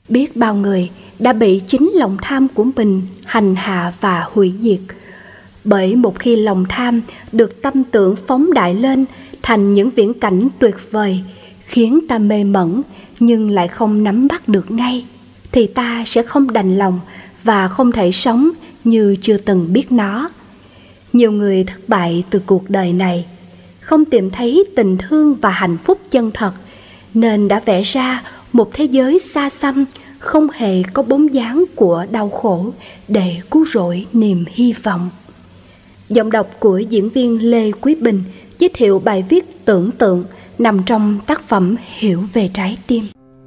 Biết bao người đã bị chính lòng tham của mình hành hạ và hủy diệt. Bởi một khi lòng tham được tâm tưởng phóng đại lên thành những viễn cảnh tuyệt vời, khiến ta mê mẩn nhưng lại không nắm bắt được ngay, thì ta sẽ không đành lòng và không thể sống như chưa từng biết nó. Nhiều người thất bại từ cuộc đời này không tìm thấy tình thương và hạnh phúc chân thật, nên đã vẽ ra một thế giới xa xăm không hề có bóng dáng của đau khổ để cứu rỗi niềm hy vọng. Giọng đọc của diễn viên Lê Quý Bình giới thiệu bài viết Tưởng tượng nằm trong tác phẩm Hiểu về trái tim.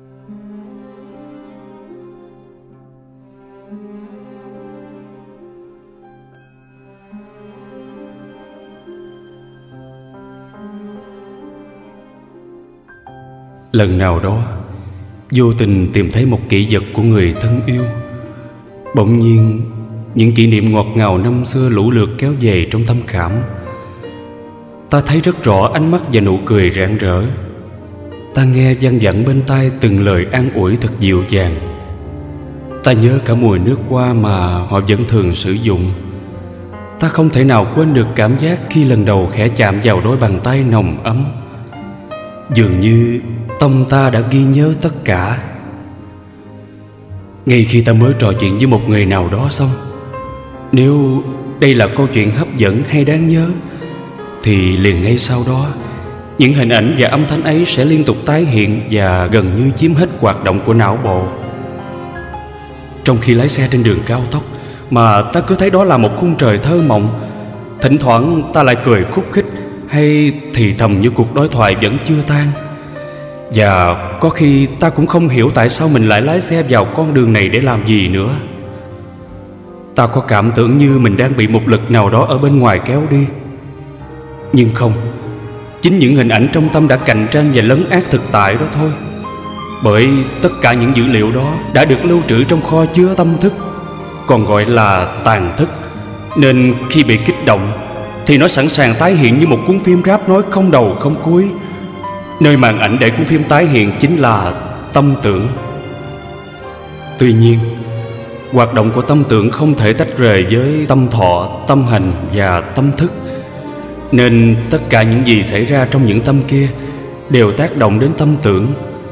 Lần nào đó, vô tình tìm thấy một kỷ vật của người thân yêu. Bỗng nhiên, những kỷ niệm ngọt ngào năm xưa lũ lượt kéo về trong tâm khảm. Ta thấy rất rõ ánh mắt và nụ cười rạng rỡ. Ta nghe văng vẳng bên tai từng lời an ủi thật dịu dàng. Ta nhớ cả mùi nước hoa mà họ vẫn thường sử dụng. Ta không thể nào quên được cảm giác khi lần đầu khẽ chạm vào đôi bàn tay nồng ấm. Dường như tâm ta đã ghi nhớ tất cả. Ngay khi ta mới trò chuyện với một người nào đó xong, nếu đây là câu chuyện hấp dẫn hay đáng nhớ, thì liền ngay sau đó, những hình ảnh và âm thanh ấy sẽ liên tục tái hiện và gần như chiếm hết hoạt động của não bộ. Trong khi lái xe trên đường cao tốc mà ta cứ thấy đó là một khung trời thơ mộng. Thỉnh thoảng ta lại cười khúc khích hay thì thầm như cuộc đối thoại vẫn chưa tan. Và có khi ta cũng không hiểu tại sao mình lại lái xe vào con đường này để làm gì nữa. Ta có cảm tưởng như mình đang bị một lực nào đó ở bên ngoài kéo đi. Nhưng không, chính những hình ảnh trong tâm đã cạnh tranh và lấn át thực tại đó thôi. Bởi tất cả những dữ liệu đó đã được lưu trữ trong kho chứa tâm thức, còn gọi là tàn thức. Nên khi bị kích động thì nó sẵn sàng tái hiện như một cuốn phim rap nói không đầu không cuối. Nơi màn ảnh để cuốn phim tái hiện chính là tâm tưởng. Tuy nhiên, hoạt động của tâm tưởng không thể tách rời với tâm thọ, tâm hành và tâm thức. Nên tất cả những gì xảy ra trong những tâm kia đều tác động đến tâm tưởng.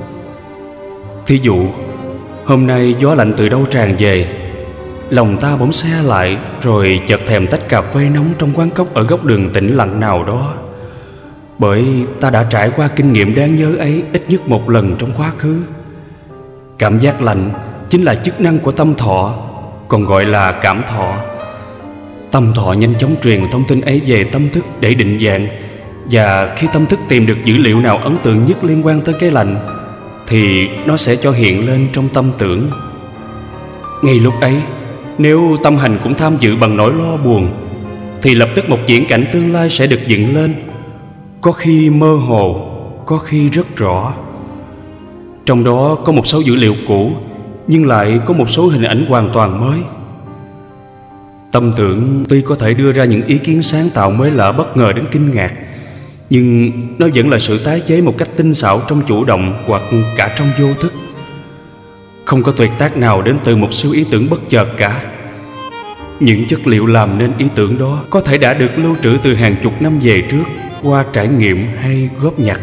Thí dụ, hôm nay gió lạnh từ đâu tràn về, lòng ta bỗng se lại, rồi chợt thèm tách cà phê nóng trong quán cốc ở góc đường tĩnh lặng nào đó. Bởi ta đã trải qua kinh nghiệm đáng nhớ ấy ít nhất một lần trong quá khứ. Cảm giác lạnh chính là chức năng của tâm thọ, còn gọi là cảm thọ. Tâm thọ nhanh chóng truyền thông tin ấy về tâm thức để định dạng. Và khi tâm thức tìm được dữ liệu nào ấn tượng nhất liên quan tới cái lạnh, thì nó sẽ cho hiện lên trong tâm tưởng. Ngay lúc ấy, nếu tâm hành cũng tham dự bằng nỗi lo buồn, thì lập tức một viễn cảnh tương lai sẽ được dựng lên. Có khi mơ hồ, có khi rất rõ. Trong đó có một số dữ liệu cũ, nhưng lại có một số hình ảnh hoàn toàn mới. Tâm tưởng tuy có thể đưa ra những ý kiến sáng tạo mới lạ bất ngờ đến kinh ngạc, nhưng nó vẫn là sự tái chế một cách tinh xảo trong chủ động hoặc cả trong vô thức. Không có tuyệt tác nào đến từ một siêu ý tưởng bất chợt cả. Những chất liệu làm nên ý tưởng đó có thể đã được lưu trữ từ hàng chục năm về trước qua trải nghiệm hay góp nhặt.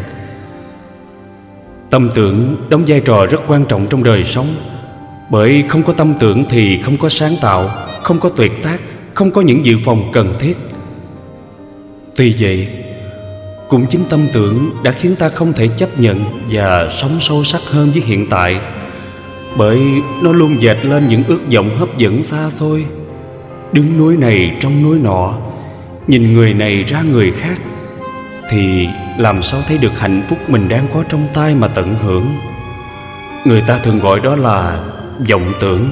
Tâm tưởng đóng vai trò rất quan trọng trong đời sống. Bởi không có tâm tưởng thì không có sáng tạo, không có tuyệt tác, không có những dự phòng cần thiết. Tuy vậy, cũng chính tâm tưởng đã khiến ta không thể chấp nhận và sống sâu sắc hơn với hiện tại. Bởi nó luôn dệt lên những ước vọng hấp dẫn xa xôi. Đứng núi này trong núi nọ, nhìn người này ra người khác, thì làm sao thấy được hạnh phúc mình đang có trong tay mà tận hưởng. Người ta thường gọi đó là vọng tưởng.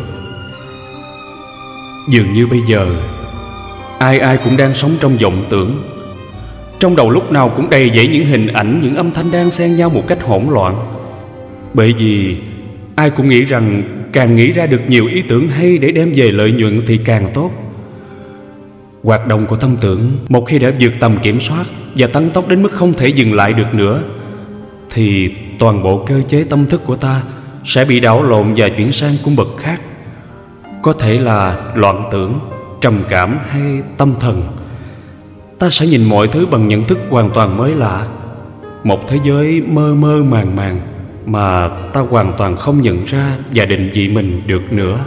Dường như bây giờ ai ai cũng đang sống trong vọng tưởng. Trong đầu lúc nào cũng đầy dẫy những hình ảnh, những âm thanh đang xen nhau một cách hỗn loạn. Bởi vì ai cũng nghĩ rằng càng nghĩ ra được nhiều ý tưởng hay để đem về lợi nhuận thì càng tốt. Hoạt động của tâm tưởng một khi đã vượt tầm kiểm soát và tăng tốc đến mức không thể dừng lại được nữa, thì toàn bộ cơ chế tâm thức của ta sẽ bị đảo lộn và chuyển sang cung bậc khác. Có thể là loạn tưởng, trầm cảm hay tâm thần. Ta sẽ nhìn mọi thứ bằng nhận thức hoàn toàn mới lạ, một thế giới mơ mơ màng màng mà ta hoàn toàn không nhận ra và định vị mình được nữa.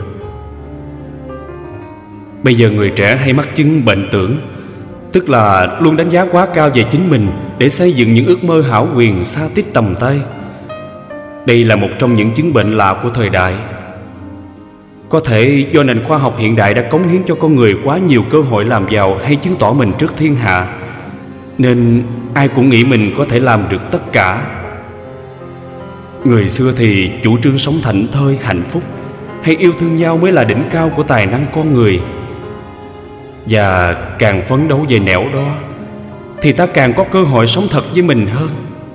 Bây giờ người trẻ hay mắc chứng bệnh tưởng, tức là luôn đánh giá quá cao về chính mình để xây dựng những ước mơ hão huyền xa tít tầm tay. Đây là một trong những chứng bệnh lạ của thời đại. Có thể do nền khoa học hiện đại đã cống hiến cho con người quá nhiều cơ hội làm giàu hay chứng tỏ mình trước thiên hạ, nên ai cũng nghĩ mình có thể làm được tất cả. Người xưa thì chủ trương sống thảnh thơi, hạnh phúc hay yêu thương nhau mới là đỉnh cao của tài năng con người. Và càng phấn đấu về nẻo đó thì ta càng có cơ hội sống thật với mình hơn.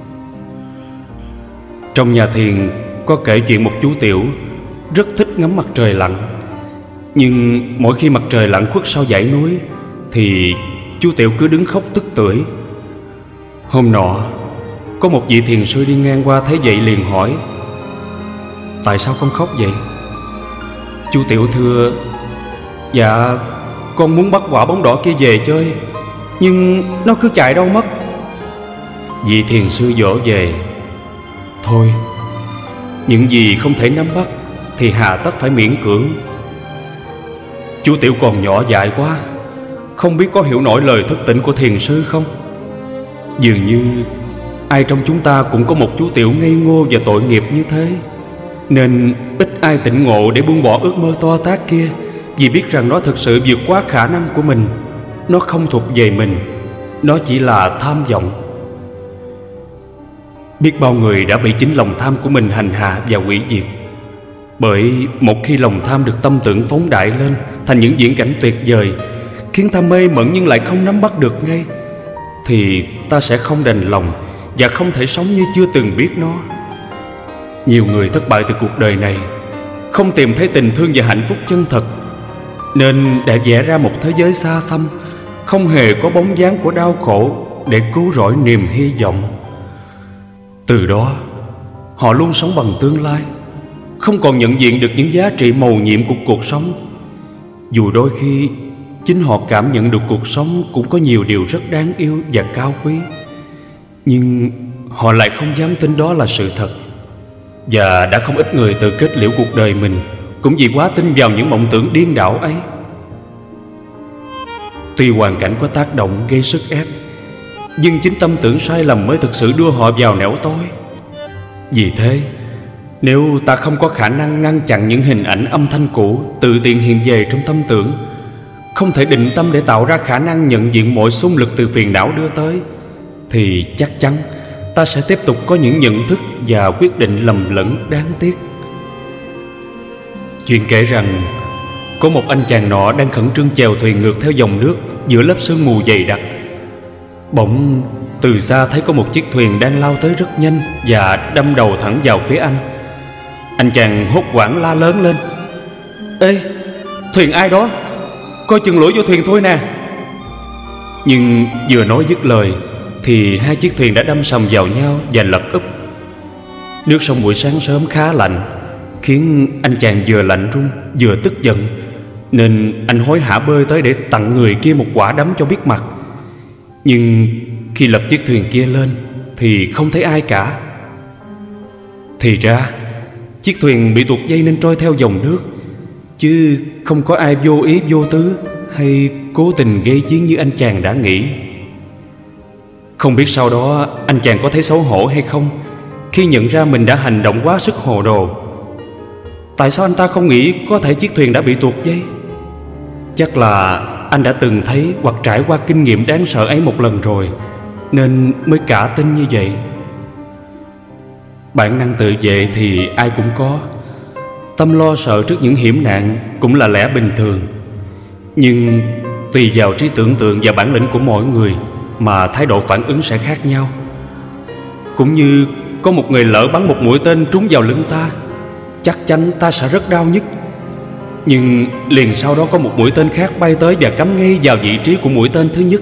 Trong nhà thiền có kể chuyện một chú tiểu rất thích ngắm mặt trời lặn. Nhưng mỗi khi mặt trời lặn khuất sau dãy núi thì chú tiểu cứ đứng khóc tức tưởi. Hôm nọ có một vị thiền sư đi ngang qua thấy vậy liền hỏi: "Tại sao con khóc vậy?" Chú tiểu thưa: "Dạ, con muốn bắt quả bóng đỏ kia về chơi, nhưng nó cứ chạy đâu mất." Vị thiền sư dỗ về: "Thôi, những gì không thể nắm bắt thì hà tất phải miễn cưỡng." Chú tiểu còn nhỏ dại quá, không biết có hiểu nổi lời thức tỉnh của thiền sư không. Dường như ai trong chúng ta cũng có một chú tiểu ngây ngô và tội nghiệp như thế, nên ít ai tỉnh ngộ để buông bỏ ước mơ to tát kia, vì biết rằng nó thực sự vượt quá khả năng của mình. Nó không thuộc về mình, nó chỉ là tham vọng. Biết bao người đã bị chính lòng tham của mình hành hạ và hủy diệt. Bởi một khi lòng tham được tâm tưởng phóng đại lên thành những viễn cảnh tuyệt vời, khiến ta mê mẩn nhưng lại không nắm bắt được ngay, thì ta sẽ không đành lòng và không thể sống như chưa từng biết nó. Nhiều người thất bại từ cuộc đời này không tìm thấy tình thương và hạnh phúc chân thật, nên đã vẽ ra một thế giới xa xăm, không hề có bóng dáng của đau khổ để cứu rỗi niềm hy vọng. Từ đó họ luôn sống bằng tương lai, không còn nhận diện được những giá trị mầu nhiệm của cuộc sống. Dù đôi khi chính họ cảm nhận được cuộc sống cũng có nhiều điều rất đáng yêu và cao quý, nhưng họ lại không dám tin đó là sự thật. Và đã không ít người tự kết liễu cuộc đời mình cũng vì quá tin vào những mộng tưởng điên đảo ấy. Tuy hoàn cảnh có tác động gây sức ép, nhưng chính tâm tưởng sai lầm mới thực sự đưa họ vào nẻo tối. Vì thế, nếu ta không có khả năng ngăn chặn những hình ảnh âm thanh cũ tự tiện hiện về trong tâm tưởng, không thể định tâm để tạo ra khả năng nhận diện mọi xung lực từ phiền não đưa tới, thì chắc chắn ta sẽ tiếp tục có những nhận thức và quyết định lầm lẫn đáng tiếc. Chuyện kể rằng có một anh chàng nọ đang khẩn trương chèo thuyền ngược theo dòng nước giữa lớp sương mù dày đặc. Bỗng từ xa thấy có một chiếc thuyền đang lao tới rất nhanh và đâm đầu thẳng vào phía anh. Anh chàng hốt hoảng la lớn lên: "Ê, thuyền ai đó? Coi chừng lỗi vô thuyền thôi nè!" Nhưng vừa nói dứt lời thì hai chiếc thuyền đã đâm sầm vào nhau và lật úp. Nước sông buổi sáng sớm khá lạnh, khiến anh chàng vừa lạnh run vừa tức giận, nên anh hối hả bơi tới để tặng người kia một quả đấm cho biết mặt. Nhưng khi lật chiếc thuyền kia lên thì không thấy ai cả. Thì ra chiếc thuyền bị tuột dây nên trôi theo dòng nước, chứ không có ai vô ý vô tứ hay cố tình gây chiến như anh chàng đã nghĩ. Không biết sau đó anh chàng có thấy xấu hổ hay không khi nhận ra mình đã hành động quá sức hồ đồ. Tại sao anh ta không nghĩ có thể chiếc thuyền đã bị tuột dây? Chắc là anh đã từng thấy hoặc trải qua kinh nghiệm đáng sợ ấy một lần rồi, nên mới cả tin như vậy. Bản năng tự vệ thì ai cũng có. Tâm lo sợ trước những hiểm nạn cũng là lẽ bình thường. Nhưng tùy vào trí tưởng tượng và bản lĩnh của mỗi người mà thái độ phản ứng sẽ khác nhau. Cũng như có một người lỡ bắn một mũi tên trúng vào lưng ta, chắc chắn ta sẽ rất đau nhức. Nhưng liền sau đó có một mũi tên khác bay tới và cắm ngay vào vị trí của mũi tên thứ nhất,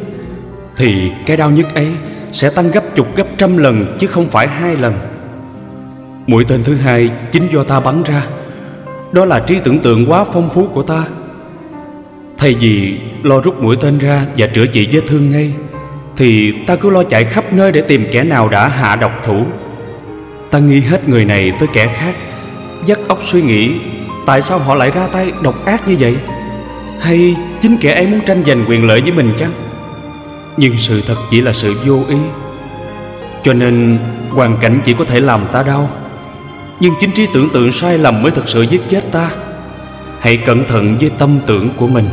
thì cái đau nhức ấy sẽ tăng gấp chục gấp trăm lần chứ không phải 2 lần. Mũi tên thứ hai chính do ta bắn ra. Đó là trí tưởng tượng quá phong phú của ta. Thay vì lo rút mũi tên ra và chữa trị vết thương ngay, thì ta cứ lo chạy khắp nơi để tìm kẻ nào đã hạ độc thủ. Ta nghi hết người này tới kẻ khác, vắt óc suy nghĩ tại sao họ lại ra tay độc ác như vậy. Hay chính kẻ ấy muốn tranh giành quyền lợi với mình chăng? Nhưng sự thật chỉ là sự vô ý. Cho nên hoàn cảnh chỉ có thể làm ta đau, nhưng chính trí tưởng tượng sai lầm mới thực sự giết chết ta. Hãy cẩn thận với tâm tưởng của mình.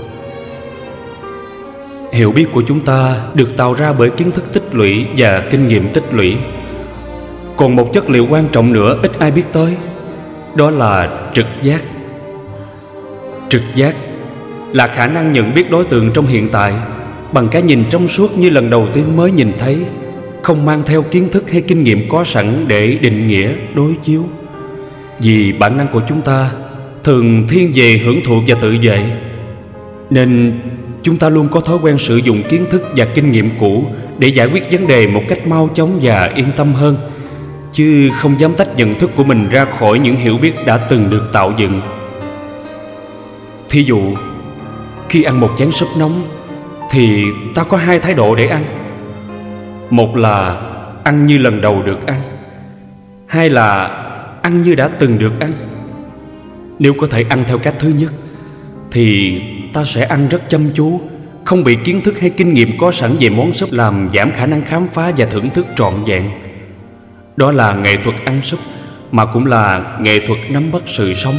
Hiểu biết của chúng ta được tạo ra bởi kiến thức tích lũy và kinh nghiệm tích lũy. Còn một chất liệu quan trọng nữa ít ai biết tới, đó là trực giác. Trực giác là khả năng nhận biết đối tượng trong hiện tại bằng cái nhìn trong suốt như lần đầu tiên mới nhìn thấy, không mang theo kiến thức hay kinh nghiệm có sẵn để định nghĩa, đối chiếu. Vì bản năng của chúng ta thường thiên về hưởng thụ và tự vệ, nên chúng ta luôn có thói quen sử dụng kiến thức và kinh nghiệm cũ để giải quyết vấn đề một cách mau chóng và yên tâm hơn, chứ không dám tách nhận thức của mình ra khỏi những hiểu biết đã từng được tạo dựng. Thí dụ, khi ăn một chén súp nóng thì ta có hai thái độ để ăn. Một là ăn như lần đầu được ăn, hai là ăn như đã từng được ăn. Nếu có thể ăn theo cách thứ nhất thì ta sẽ ăn rất chăm chú, không bị kiến thức hay kinh nghiệm có sẵn về món súp làm giảm khả năng khám phá và thưởng thức trọn vẹn. Đó là nghệ thuật ăn súp, mà cũng là nghệ thuật nắm bắt sự sống.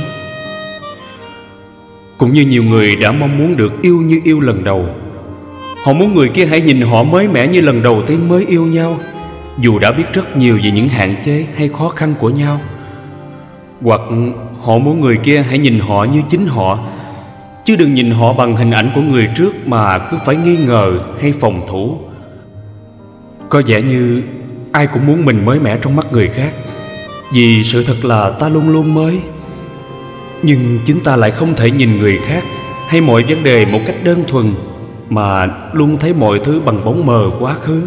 Cũng như nhiều người đã mong muốn được yêu như yêu lần đầu. Họ muốn người kia hãy nhìn họ mới mẻ như lần đầu tiên mới yêu nhau, dù đã biết rất nhiều về những hạn chế hay khó khăn của nhau. Hoặc họ muốn người kia hãy nhìn họ như chính họ, chứ đừng nhìn họ bằng hình ảnh của người trước mà cứ phải nghi ngờ hay phòng thủ. Có vẻ như ai cũng muốn mình mới mẻ trong mắt người khác, vì sự thật là ta luôn luôn mới. Nhưng chính ta lại không thể nhìn người khác hay mọi vấn đề một cách đơn thuần, mà luôn thấy mọi thứ bằng bóng mờ quá khứ.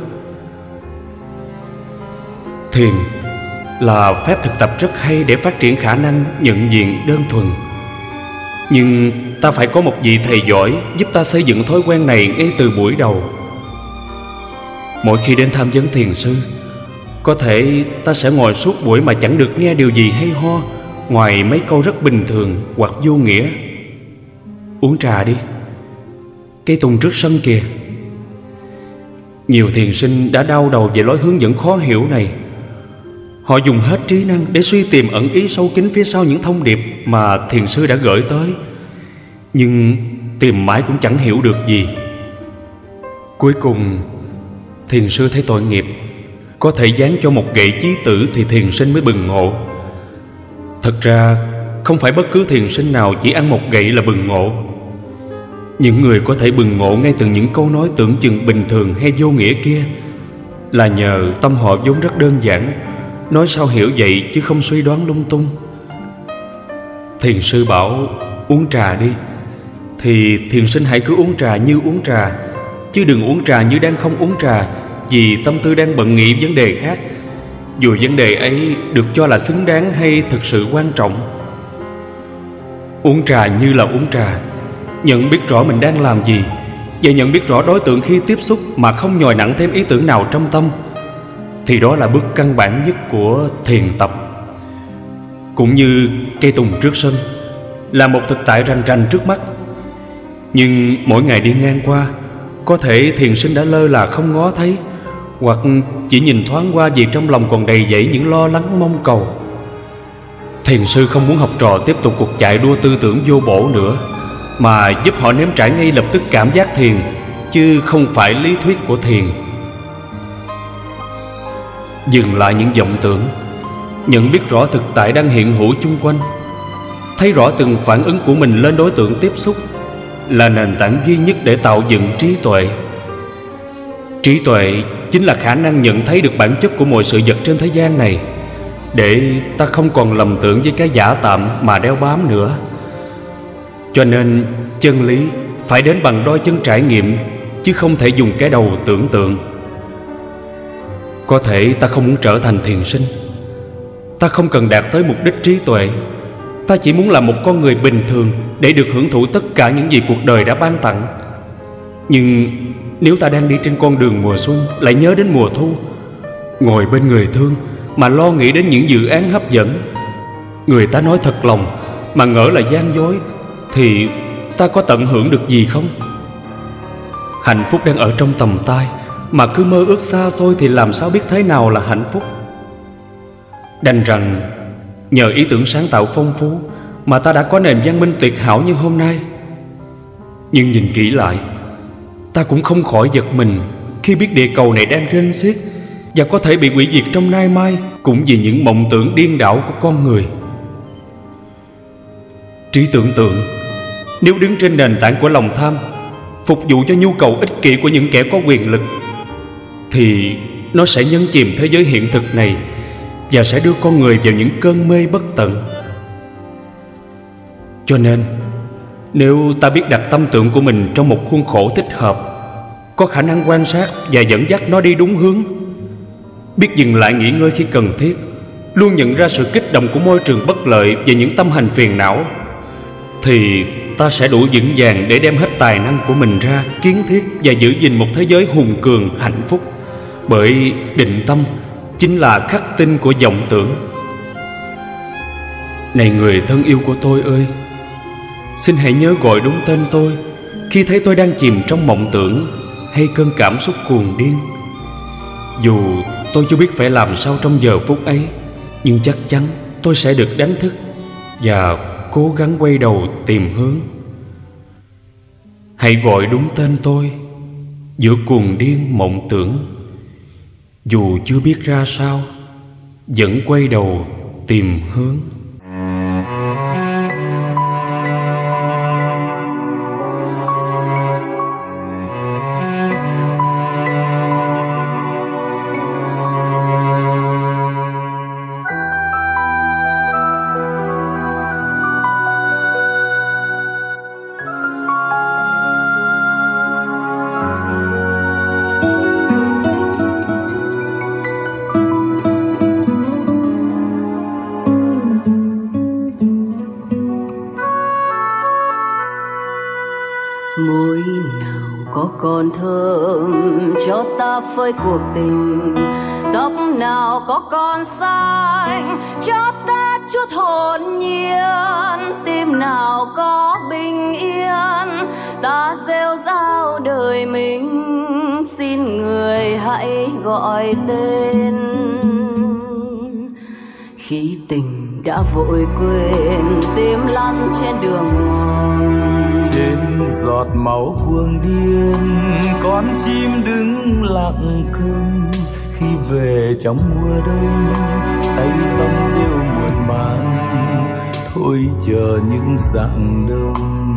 Thiền là phép thực tập rất hay để phát triển khả năng nhận diện đơn thuần. Nhưng ta phải có một vị thầy giỏi giúp ta xây dựng thói quen này ngay từ buổi đầu. Mỗi khi đến tham vấn thiền sư, có thể ta sẽ ngồi suốt buổi mà chẳng được nghe điều gì hay ho, ngoài mấy câu rất bình thường hoặc vô nghĩa. Uống trà đi, cây tùng trước sân kìa. Nhiều thiền sinh đã đau đầu về lối hướng dẫn khó hiểu này. Họ dùng hết trí năng để suy tìm ẩn ý sâu kín phía sau những thông điệp mà thiền sư đã gửi tới, nhưng tìm mãi cũng chẳng hiểu được gì. Cuối cùng thiền sư thấy tội nghiệp, có thể dán cho một gậy chí tử thì thiền sinh mới bừng ngộ. Thật ra không phải bất cứ thiền sinh nào chỉ ăn một gậy là bừng ngộ. Những người có thể bừng ngộ ngay từ những câu nói tưởng chừng bình thường hay vô nghĩa kia là nhờ tâm họ vốn rất đơn giản, nói sao hiểu vậy chứ không suy đoán lung tung. Thiền sư bảo uống trà đi, thì thiền sinh hãy cứ uống trà như uống trà, chứ đừng uống trà như đang không uống trà, vì tâm tư đang bận nghĩ vấn đề khác, dù vấn đề ấy được cho là xứng đáng hay thực sự quan trọng. Uống trà như là uống trà, nhận biết rõ mình đang làm gì, và nhận biết rõ đối tượng khi tiếp xúc mà không nhồi nặng thêm ý tưởng nào trong tâm, thì đó là bước căn bản nhất của thiền tập. Cũng như cây tùng trước sân là một thực tại rành rành trước mắt, nhưng mỗi ngày đi ngang qua, có thể thiền sinh đã lơ là không ngó thấy, hoặc chỉ nhìn thoáng qua vì trong lòng còn đầy dẫy những lo lắng mong cầu. Thiền sư không muốn học trò tiếp tục cuộc chạy đua tư tưởng vô bổ nữa, mà giúp họ nếm trải ngay lập tức cảm giác thiền, chứ không phải lý thuyết của thiền. Dừng lại những vọng tưởng, nhận biết rõ thực tại đang hiện hữu chung quanh, thấy rõ từng phản ứng của mình lên đối tượng tiếp xúc là nền tảng duy nhất để tạo dựng trí tuệ. Trí tuệ chính là khả năng nhận thấy được bản chất của mọi sự vật trên thế gian này, để ta không còn lầm tưởng với cái giả tạm mà đeo bám nữa. Cho nên chân lý phải đến bằng đôi chân trải nghiệm, chứ không thể dùng cái đầu tưởng tượng. Có thể ta không muốn trở thành thiền sinh, Ta không cần đạt tới mục đích trí tuệ. Ta chỉ muốn là một con người bình thường để được hưởng thụ tất cả những gì cuộc đời đã ban tặng. Nhưng nếu ta đang đi trên con đường mùa xuân lại nhớ đến mùa thu, ngồi bên người thương mà lo nghĩ đến những dự án hấp dẫn, người ta nói thật lòng mà ngỡ là gian dối, thì ta có tận hưởng được gì không? Hạnh phúc đang ở trong tầm tay, mà cứ mơ ước xa xôi thì làm sao biết thế nào là hạnh phúc. Đành rằng nhờ ý tưởng sáng tạo phong phú mà ta đã có nền văn minh tuyệt hảo như hôm nay. Nhưng nhìn kỹ lại, ta cũng không khỏi giật mình khi biết địa cầu này đang rên xiết và có thể bị hủy diệt trong nay mai, cũng vì những mộng tưởng điên đảo của con người. Trí tưởng tượng, nếu đứng trên nền tảng của lòng tham, phục vụ cho nhu cầu ích kỷ của những kẻ có quyền lực, thì nó sẽ nhấn chìm thế giới hiện thực này và sẽ đưa con người vào những cơn mê bất tận. Cho nên, nếu ta biết đặt tâm tưởng của mình trong một khuôn khổ thích hợp, có khả năng quan sát và dẫn dắt nó đi đúng hướng, biết dừng lại nghỉ ngơi khi cần thiết, luôn nhận ra sự kích động của môi trường bất lợi và những tâm hành phiền não, thì ta sẽ đủ vững vàng để đem hết tài năng của mình ra kiến thiết và giữ gìn một thế giới hùng cường hạnh phúc. Bởi định tâm chính là khắc tinh của vọng tưởng. Này người thân yêu của tôi ơi, xin hãy nhớ gọi đúng tên tôi khi thấy tôi đang chìm trong mộng tưởng hay cơn cảm xúc cuồng điên. Dù tôi chưa biết phải làm sao trong giờ phút ấy, nhưng chắc chắn tôi sẽ được đánh thức và cố gắng quay đầu tìm hướng. Hãy gọi đúng tên tôi giữa cuồng điên mộng tưởng. Dù chưa biết ra sao, vẫn quay đầu tìm hướng. Môi nào có còn thơm cho ta phơi cuộc tình, tóc nào có còn xanh cho ta chút hồn nhiên, tim nào có bình yên ta rêu rao đời mình. Xin người hãy gọi tên khi tình đã vội quên, tim lăn trên đường mòn. Trên giọt máu cuồng điên, con chim đứng lặng câm khi về trong mùa đông. Tay sóng rêu muộn màng, thôi chờ những rạng đông.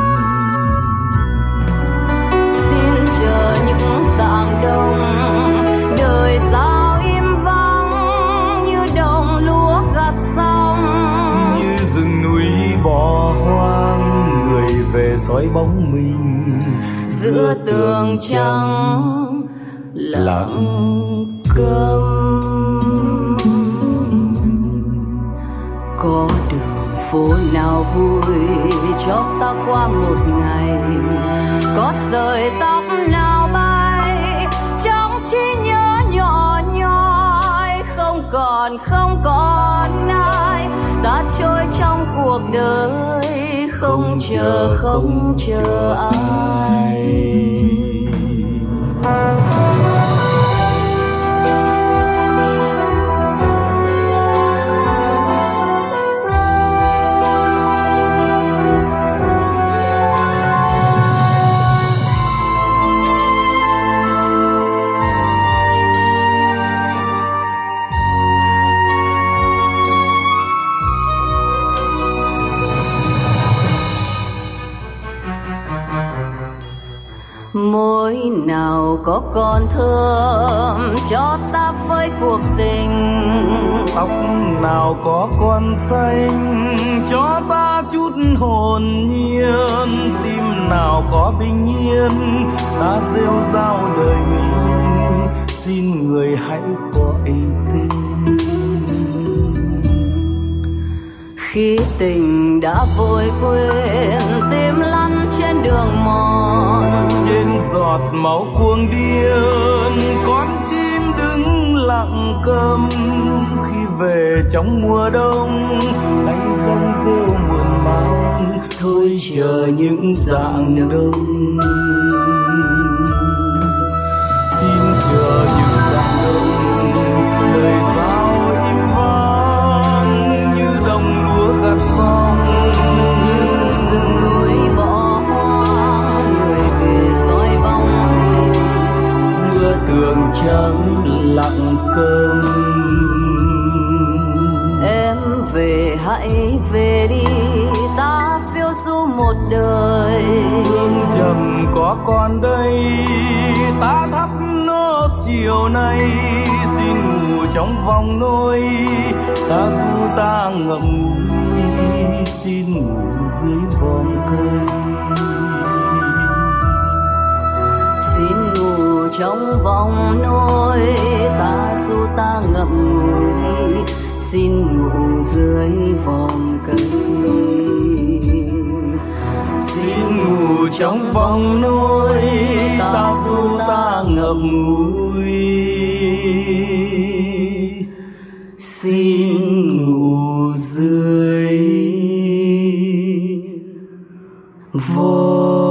Xin chờ những rạng đông, đời sao im vắng như đồng lúa gặt xong, như rừng núi bỏ hoang, người về soi bóng mình giữa tường trắng lặng câm. Có đường phố nào vui cho ta qua một ngày, có sợi tóc nào bay trong trí nhớ nhỏ nhoi. Không còn ai, ta trôi trong cuộc đời, không chờ ai. Môi nào có còn thơm cho ta phơi cuộc tình, tóc nào có còn xanh cho ta chút hồn nhiên, tim nào có bình yên ta rêu rao đời mình. Xin người hãy gọi tên khi tình đã vội quên tim lăn trên đường mòn. Trên giọt máu cuồng điên con chim đứng lặng câm, khi về trong mùa đông tay rong rêu muộn màng, thôi chờ những dạng đông. Xin chờ những dạng đông, đời sao im vắng như đồng lúa gặt xong, như sương núi bỏ hoang, người về soi bóng hình xưa tường trắng lặng câm. Em về hãy về đi, ta phiêu du một đời. Hương trầm có còn đây, ta thắp nốt chiều nay. Xin ngủ trong vòng nôi, ta du ta ngậm ngùi. Xin ngủ dưới vòng cây, xin ngủ trong vòng nôi, ta du ta ngậm ngùi. Xin ngủ dưới vòng cây, xin ngủ trong vòng nôi, ta du ta ngậm ngùi. Xin ngủ dưới vòng